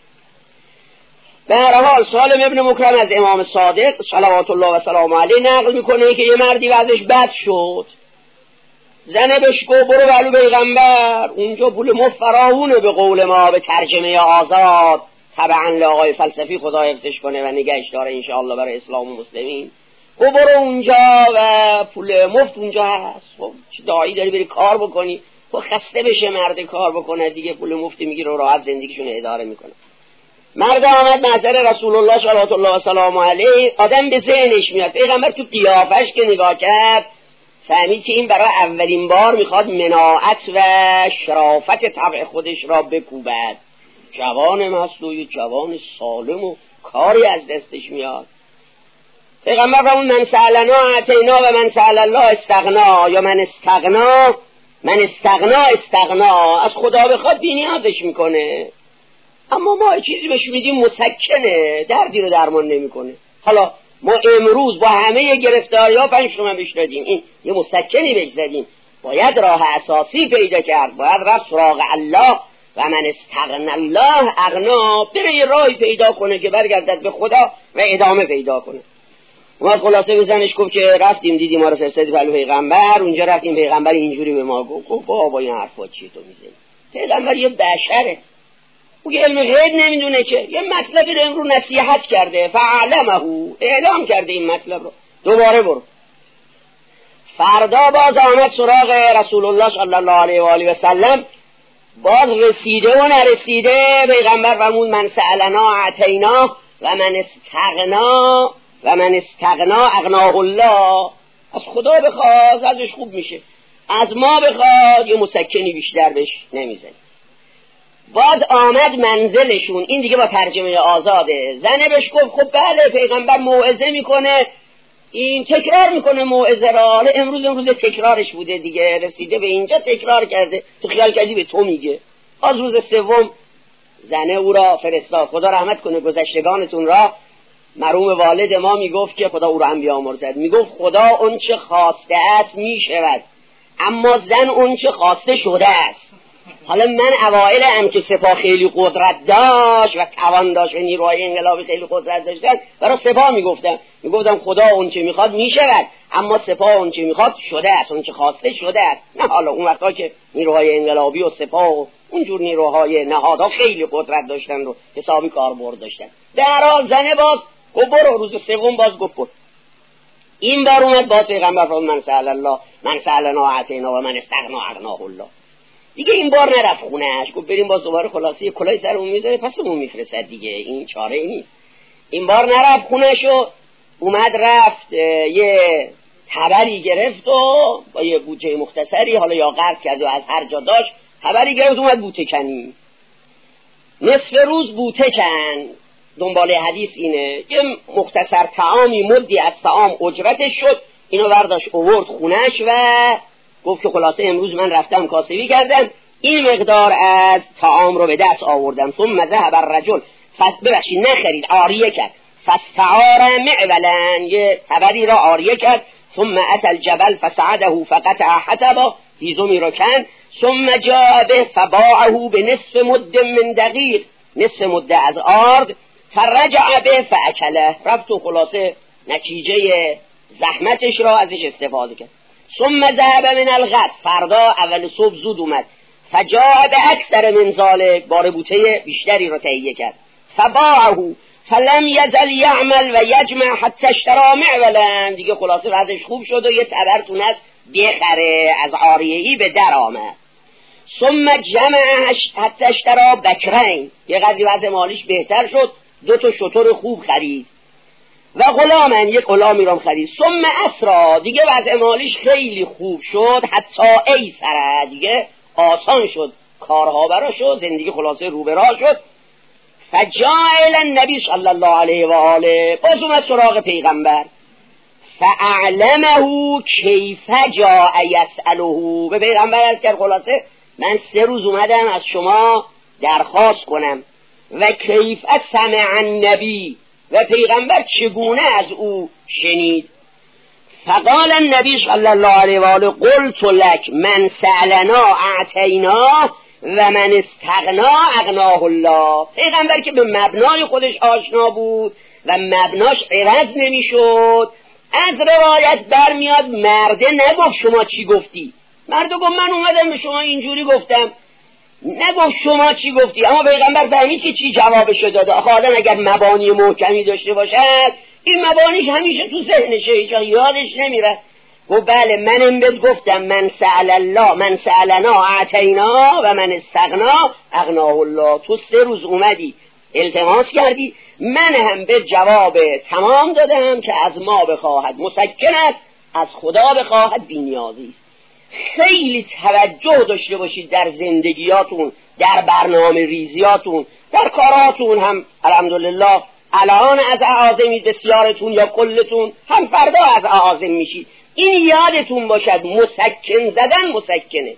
به هر حال سالم ابن مکرم از امام صادق صلوات الله و سلام علیه نقل میکنه که یه مردی وضعش بد شد، زنه بهش گفت برو ولو پیغمبر، اونجا پول مفت فراوونه به قول ما، به ترجمه آزاد طبعا لآقای فلسفی خدا حفظش کنه و نگهش داره انشاءالله برای اسلام و مسلمین. خب برو اونجا و پول مفت اونجا هست، خب چه داعی داری بری کار بکنی؟ خب خسته بشه مرد کار بکنه دیگه، پول مفتی میگیره و راحت زندگیشون اداره میکنه. مرد آمد نظر رسول الله صلوات الله و سلام علیه، آدم به ذهنش میاد. پیغمبر تو قیافش که نگاه کرد فهمید که این برای اولین بار میخواد مناعت و شرافت طبع خودش را بکوبد. جوان مسلوی، جوان سالم و کاری از دستش میاد. پیغمبر فرمود من سألنا اعطینا و من سأل الله استغنا، یا من استغنا من استغنا استغنا، از خدا بخواد بی‌نیازش میکنه، اما ما چیزی بهش میدیم مسکنه، دردی رو درمان نمیکنه. حالا ما امروز با همه گرفتاری‌ها پنج تومن بهش دادیم، این یه مسکنی بهش زدیم، باید راه اساسی پیدا کرد، باید رفت سراغ الله و من استغنا الله اغنا، بره یه راهی پیدا کنه که برگردد به خدا و ادامه پیدا کنه. اومد خلاصه به زنش گفت که رفتیم دیدیم ما رو فرستادی پلو پیغمبر، اونجا رفتیم پیغمبر اینجوری به ما گفت. گفت بابا این حرفا چیه تو میزنی؟ پیغمبر یه بشره، او علم غیب نمیدونه که، یه مطلب رو امرو نصیحت کرده، فعلمه، اعلام کرده این مطلب رو، دوباره برو. فردا باز آمد سراغ رسول الله صلی الله علیه و آله و سلم، باز رسیده و نرسیده. پیغمبر فرمود من سألنا اعطینا و من استغنا و من استغنا اغناه الله، از خدا بخواد ازش خوب میشه، از ما بخواد یه مسکنی بیشتر بهش نمیزنه. بعد آمد منزلشون، این دیگه با ترجمه آزاده. زنه بهش گفت خب بله پیغمبر موعظه میکنه، این تکرار میکنه موعظه را، امروز امروز تکرارش بوده دیگه، رسیده به اینجا تکرار کرده، تو خیال کردی به تو میگه. از روز سوم زنه او را فرستاد. خدا رحمت کنه گذشتگانتون را. مرحوم والد ما میگفت که خدا او را هم بیامرزد، میگفت خدا اون چه خواسته است میشود، اما زن اون چه خواسته شده است. حالا من اوائل هم که سپاه خیلی قدرت داشت و توان داشت و نیروهای انقلابی خیلی قدرت داشتن، برای سپاه میگفتم میگفتم خدا اون چه میخواد میشود، اما سپاه اون چه میخواد شده است، اون چه خواسته شده است. نه حالا اون وقتا که نیروهای انقلابی و سپاه و اونجور نیروهای نهادها خیلی قدرت داشتن و حسابی کاربرد داشتن. در حال زنه باز گفت برو، روز سوم باز گفت برو. این بار اومد با پیغمبر فرمود من سأل الله من سألنا اعطینا و من استغنا اغناه الله. دیگه این بار نرفت خونه‌اش، گفت بریم باز دوباره خلاصی کلاه سرمون میذاره پسمون میفرستد دیگه، این چاره ای نیست. این بار نرفت خونه‌شو، اومد رفت یه خبری گرفت و با یه بوته مختصری حالا یا قرض کرد یا از هر جا داشت خبری گرفت اومد بوته کنی. نصف روز بوته کن. دنبال حدیث اینه یه مختصر طعامی مدی از طعام اجرتش شد، اینو برداشت آورد خونه‌اش و گفت که خلاصه امروز من رفتم کاسبی کردم این مقدار از طعام رو به دست آوردم. ثم ذهب الرجل فس ببخشید نخرید عاریه کرد، فاستعار معولا یه تبری را عاریه کرد. ثم اتى الجبل فسعده فقطع حطبا هیزمی رو کن. ثم جاء به فباعه بنصف مد من دقیق، نصف مده از آرد. فرجع به فاکله، رفت و خلاصه نتیجه زحمتش را ازش استفاده کرد. ثم ذهب من الغد، فردا اول صبح زود اومد. فجاء به اکثر من ذلک، بار بوته بیشتری رو تهیه کرد. فباعه فلم یزل یعمل و یجمع حتی اشترا معولا، دیگه خلاصه وضعش خوب شد و یه تبر تونست بخره از عاریه‌ای به در آمد. ثم جمع حتی اشترا بکرین، یه قدری وضع مالیش بهتر شد، دو تا شتر خوب خرید و غلامن، یک غلامی رو خرید. ثم اسرا، دیگه وضع مالیش خیلی خوب شد، حتی ایسر، دیگه آسان شد کارها براش و زندگی خلاصه رو به راه شد. فجاء النبی صلی الله علیه و آله، باز اومد سراغ پیغمبر. فاعلمه کیف جاء یسأله، به پیغمبر عرض کرد خلاصه من سه روز اومدم از شما درخواست کنم و کیف سمع النبی، و پیغمبر چگونه از او شنید. فقال النبی صلی الله علیه و آله قلت لك من سألنا اعطینا و من استغنا اغناه الله. پیغمبر که به مبنای خودش آشنا بود و مبناش عوض نمیشد، از روایت برمیاد مرده نگفت شما چی گفتی، مرده گفت من اومدم به شما اینجوری گفتم، نگفت شما چی گفتی. اما پیغمبر فهمید که چی جوابشو داده. آخه آدم اگر مبانی محکمی داشته باشد این مبانیش همیشه تو ذهنشه، هیچ یادش نمیره. گفت بله منم بهت گفتم من سأل الله من سألنا اعطینا و من استغنا اغناه الله. تو سه روز اومدی التماس کردی، من هم به جواب تمام دادم که از ما بخواهد مسکن است، از خدا بخواهد بی‌نیازی است. خیلی توجه داشته باشید در زندگیاتون، در برنامه ریزیاتون، در کاراتون هم الحمدلله الان از اعاظمی بسیارتون یا کلتون هم فردا از اعاظم میشید. این یادتون باشد مسکن زدن مسکنه.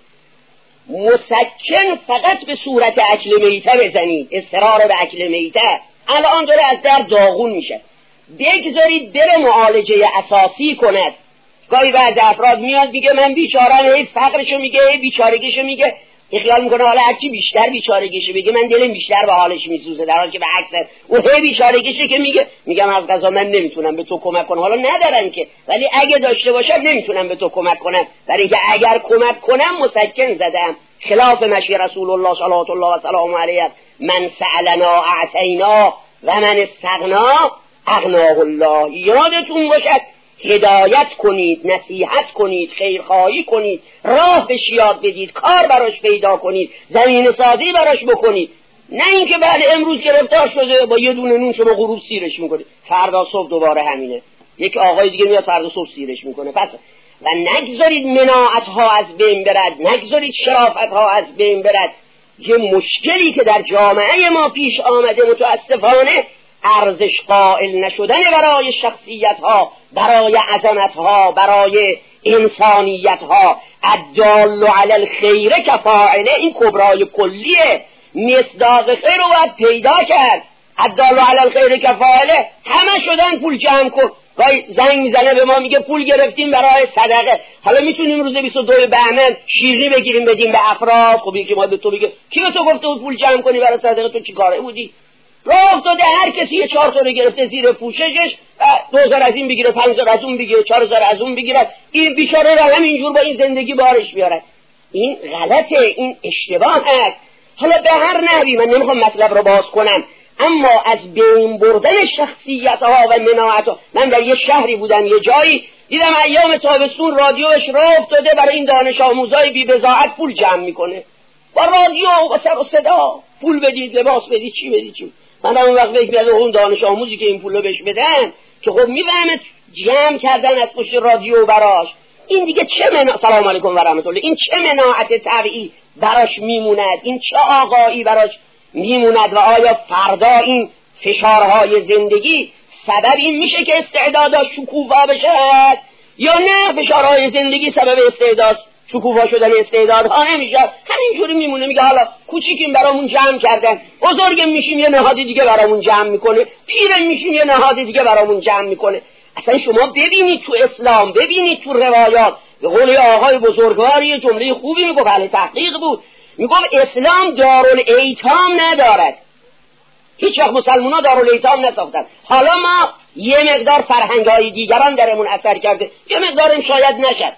مسکن فقط به صورت اکل میته بزنید، اصرار به اکل میته الان داره از در داغون میشه. بگذارید بره معالجه اساسی کند. گاهی بعض افراد میاد میگه من بیچارم، هی فقرشو میگه، هی بیچارگیشو میگه، خیال میکنه حالا هرچی بیشتر بیچارگیشو بگه من دلم بیشتر به حالش میسوزه، در حالی که به عکس او هی بیچارگیشو که میگه میگم از قضا من نمیتونم به تو کمک کنم. حالا ندارن که، ولی اگه داشته باشم نمیتونم به تو کمک کنم، برای اینکه اگر کمک کنم مسکن زدم. خلاف مشی رسول الله صلوات الله و سلام علیه من سألنا اعطینا و من استغنا اغناه الله. یادتون باشد هدایت کنید، نصیحت کنید، خیرخواهی کنید، راه بهش یاد بدید، کار براش پیدا کنید، زمین سازی براش بکنید. نه اینکه بعد امروز گرفتار شده با یه دونه نون شما غروب سیرش میکنید، فردا صبح دوباره همینه، یک آقای دیگه میاد فردا صبح سیرش میکنه. پس و نگذارید مناعت ها از بین برد، نگذارید شرافت ها از بین برد. یه مشکلی که در جامعه ما پیش آمده متاسفانه ارزش قائل نشدن برای شخصیت ها، برای عظمت ها، برای انسانیت ها. الدال علی الخیر کفاعله، این کبرای کلیه. مصداق خیر رو باید پیدا کرد. الدال علی الخیر کفاعله، همه شدن پول جمع کن. گاهی زنگ میزنه به ما میگه پول گرفتیم برای صدقه، حالا میتونیم روز بیست و دو بهمن شیرینی بگیریم بدیم به افراد. خب یکی ما به تو بگه کی به تو گفته بود پول جمع کنی برای صدقه؟ تو چی کاره بودی؟ راه داده هر کسی یه چهار تا رو گرفته زیر پوششش، دو هزار از این بگیره، پنج هزار از اون بگیره، چهار هزار از اون بگیره. این بیچاره رو همینجور با این زندگی بارش بیاره. این غلطه، این اشتباه است. حالا به هر نحوی من نمیخوام مطلب رو باز کنم، اما از بین بردن شخصیت ها و مناعت ها. من در یه شهری بودم، یه جایی دیدم ایام تابستون رادیوش راه افتاده برای این دانش آموزای بی بضاعت پول جمع میکنه، با رادیو و سر و صدا پول بدید، لباس بدید، چی بدید چی. من اون وقت فکر کردم اون دانش آموزی که این پولو بهش بدن که خب میفهمه جمع کردن از پشت رادیو براش، این دیگه چه منا... سلام علیکم و رحمت الله، این چه مناعت طبیعی براش میموند، این چه آقایی براش میموند و آیا فردا این فشارهای زندگی سبب این میشه که استعداداش شکوفا بشه یا نه فشارهای زندگی سبب استعداد شکوفا شدن استعدادها نمیشه، همینجوری میمونه. میگه حالا کوچیکیم برامون جمع کردن، بزرگم میشیم یه نهادی دیگه برامون جمع میکنه، پیرم میشیم یه نهادی دیگه برامون جمع میکنه. اصلا شما ببینید تو اسلام، ببینید تو روایات، به قول آقای بزرگواری یه جمله خوبی میگه، بله تحقیق بود، میگه اسلام دارالایتام ندارد، هیچ وقت مسلمان‌ها دارالایتام نساختن. حالا ما یه مقدار فرهنگ‌های دیگران درمون اثر کرده، یه مقدارم شاید نشد،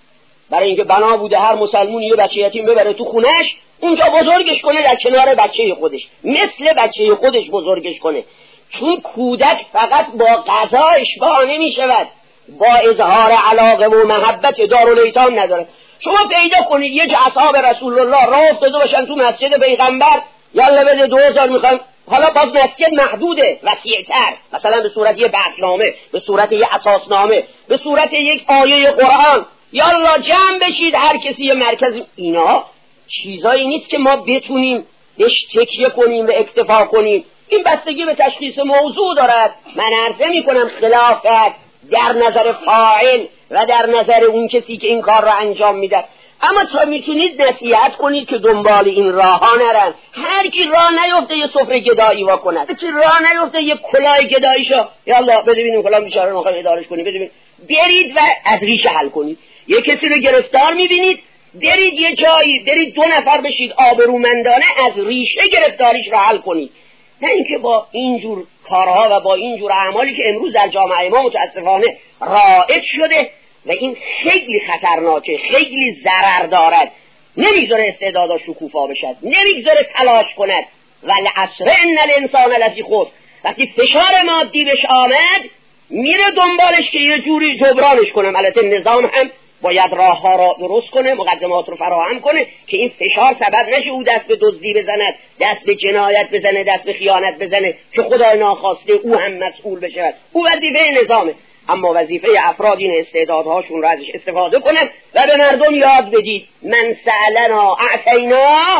برای اینکه بنا بوده هر مسلمون یه بچه یتیم ببره تو خونش، اونجا بزرگش کنه در کنار بچه خودش، مثل بچه خودش بزرگش کنه، چون کودک فقط با غذا اشباع نمی شود، با اظهار علاقه و محبت دارالایتام نداره. شما پیدا کنید یه جا اصحاب رسول الله راه افتاده باشن تو مسجد پیغمبر، یالا بده دو هزار میخوام، حالا باز مسجد محدوده، وسیع‌تر، مثلا به صورت یه بحثنامه، به صورت یه اساسنامه، به صورت یک آیه قرآن، یالا جمع بشید هر کسی یه مرکز. اینا چیزایی نیست که ما بتونیم بهش تکیه کنیم و اکتفا کنیم، این بستگی به تشخیص موضوع دارد. من عرضه میکنم خلافت در نظر فاعل و در نظر اون کسی که این کار را انجام میده، اما تا میتونید نصیحت کنید که دنبال این راه ها نرن. هر کی راه نیفته یه سفره گدایی وا کند، هر کی راه نیفته یه کلاه گدایی شو، یالا بده ببینیم کلاه بیچاره رو میخوایم ادارش کنیم، بده برید و از ریشه حل کنید. یه کسی رو گرفتار میبینید، برید یه جایی، برید دو نفر بشید آبرومندانه از ریشه گرفتاریش رو حل کنید، نه اینکه با اینجور کارها و با اینجور اعمالی که امروز در جامعه ما متاسفانه رایج شده و این خیلی خطرناکه، خیلی ضرر دارد، نمیگذاره استعدادا شکوفا بشد، نمیگذاره تلاش کند. والعصر ان الانسان لفی خسر، وقتی فشار مادی بهش آمد میره دنبالش که یه جوری جبرانش کنه. البته نظام هم باید راه ها را درست کنه، مقدمات رو فراهم کنه که این فشار سبب نشه او دست به دزدی بزند، دست به جنایت بزنه، دست به خیانت بزنه که خدای ناخواسته او هم مسئول بشه. او وظیفه نظامه، اما وظیفه افراد این استعدادهاشون رو ازش استفاده کنن و به مردم یاد بدید من سألنا اعطینا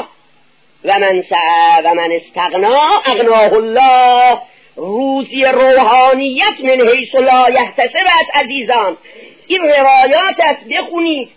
و من سأل و من استغنا اغناه الله. روزی روحانیت من حیث لا یحتسب است عزیزان. این روایات است، بخونید.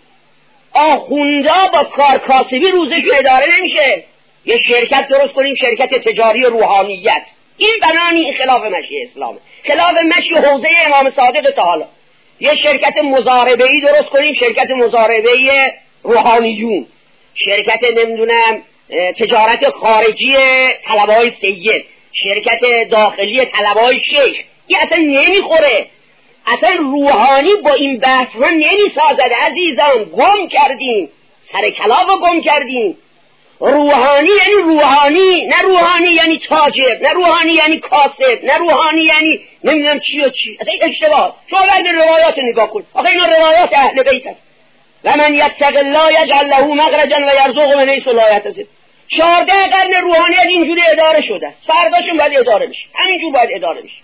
آخوندا با کارکاسبی روزش اداره نمیشه. یه شرکت درست کنیم، شرکت تجاری روحانیت، این بنانی این خلاف مشی اسلامه، خلاف مشی حوزه امام صادق تا حالا. یه شرکت مضاربه‌ای درست کنیم، شرکت مضاربه‌ای روحانیون، شرکت نمیدونم تجارت خارجی طلبه‌های سید، شرکت داخلی طلبه‌های شیخ. این اصلا نمیخوره، اصلا روحانی با این بحث رو نمیسازد عزیزان. گم کردیم، سر کلاف رو گم کردیم. روحانی یعنی روحانی، نه روحانی یعنی تاجر، نه روحانی یعنی کاسب، نه روحانی یعنی نمیدونم چی و چی. اصلا این اشتباه. شما بعد روایات نگاه کن، آخه اینا روایات اهل بیت است. و من یتق الله یجعل له مخرجا و یرزقه من حیث لا یحتسب. چهارده قرن روحانیت اینجوری اداره شده، فرداشون باید اداره بشه، همینجور باید اداره بشه.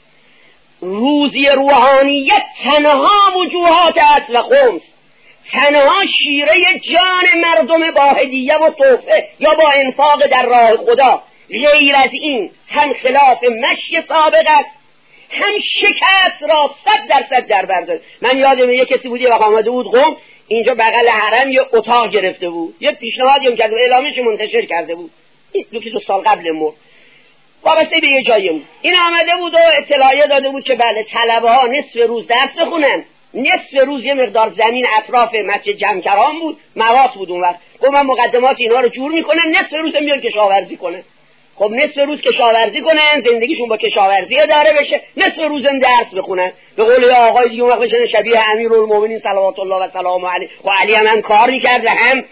روزی روحانیت تنها وجوهات است و خمس، تنها شیره جان مردم با هدیه و تحفه یا با انفاق در راه خدا. غیر از این هم خلاف مشی سابق است، هم شکست را صد درصد در برداشت. من یادم یه کسی بود، یه وقت آمده بود قم، اینجا بغل حرم یه اتاق گرفته بود، یه پیشنهادی هم کرد و اعلامیه‌اش منتشر کرده بود، دو دو سال قبل مرد، وابسته به یه جایی بود. این آمده بود و اطلاعیه داده بود که بله طلبه ها نصف روز درس بخونن، نصف روز یه مقدار زمین اطراف مسجد جمکران بود، مواد بود اون وقت. گفت من مقدمات اینا رو جور میکنم، نصف روز میان کشاورزی کنن. خب نصف روز کشاورزی کنن، زندگیشون با کشاورزی اداره بشه، نصف روزم درس بخونن. به قول آقای دیگه اون وقت بشن شبیه امیرالمومنین صلوات الله و سلام علیه. و علی هم, هم کار میکرد و هم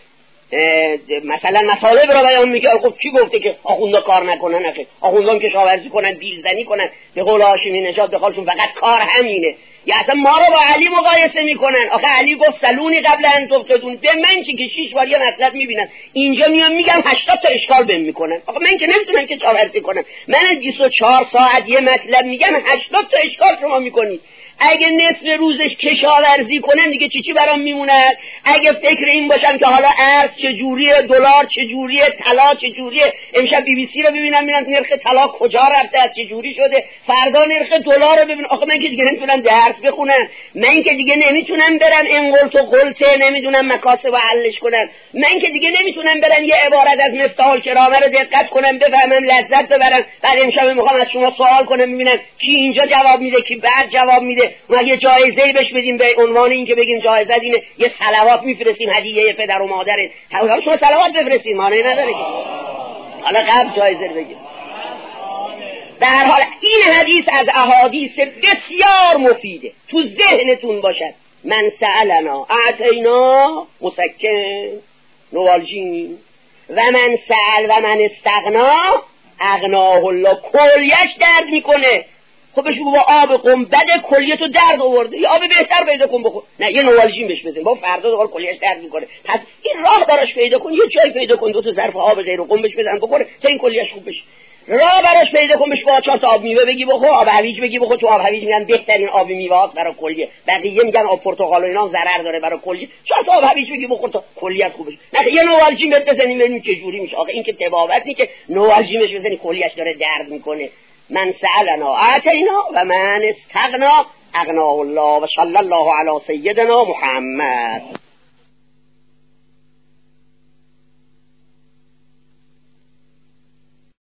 مثلا مطالب را بیان میکنه. خب کی گفته که آخوندا کار نکنن؟ اخی آخوندان کشاورزی کنن، بیلزنی کنن، به قول هاشمی نژاد به قولشون فقط کار همینه. یا اصلا ما رو با علی مقایسه میکنن. آخه علی گفت سلونی قبل ان تفتدون. به من چی که شیش بار یه مطلب میبینن اینجا میان میگم هشتاد تا اشکال بهم میکنن. آخه من که نمیتونم که کشاورزی کنم. من بیست و چهار ساعت یه مطلب میگم هشتاد تا اشکال شما میکنید. اگه نصف روزش کشاورزی کنن دیگه چی چی برام میمونه؟ اگه فکر این باشم که حالا ارز چجوریه، دلار چجوریه، طلا چجوریه، امشب بی بی سی رو ببینم ببینم نرخ طلا کجا رفته، از چجوری شده، فردا نرخ دلار رو ببینم. آخه من که دیگه نمیتونم درس بخونم، من که دیگه نمیتونم برم انقلت و قلته نمیدونم مکاسب و حلش کنم، من که دیگه نمیتونم برم یه عبارت از مفتاح الکرامه رو دقت کنم بفهمم لذت ببرم. بعد امشب میخوام از شما سوال کنم ببینم کی اینجا جواب میده کی بعد جواب میده. ما یه جایزه‌ای بهش بدیم به عنوان این که بگیم جایزه اینه یه صلوات میفرستیم هدیه پدر و مادر. حالا شما صلوات بفرستیم معنی نداره که حالا قبل جایزه بگیم. در هر حال این حدیث از احادیث بسیار مفیده، تو ذهنتون باشد. من سألنا اعطینا مسکن نوالژین و من سأل و من استغنا اغناه الله. کلیش درد میکنه. خب بهش بگو با آب قم بده کلیه تو درد آورده، یه آب بهتر پیدا کن بخور. نه یه نوالژین بهش بزن با فردا دوباره کلیهش درد میکنه. پس این راه براش پیدا کن، یه جای پیدا کن دو تا ظرف آب غیر قم بهش بزن بخوره تا این کلیهش خوب بشه. راه براش پیدا کن بهش با چهار تا آب میوه بگی بخور، آب هویج بگی بخور. تو آب هویج میگن بهترین آب میوه‌ات برای کلیه، بقیه میگن آب پرتقال و اینا ضرر داره برای کلیه. چهار تا آب هویج بگی بخور تا کلیت خوب بشه. نه یه نوالژین بهت بزنیم ببینیم چه جوری میشه. آخه این که طبابت نیست که نوالژینش بزنی کلیهش داره درد میکنه. من سألنا اعطینا و من استغنا اغناه الله و صلی الله علی سیدنا محمد.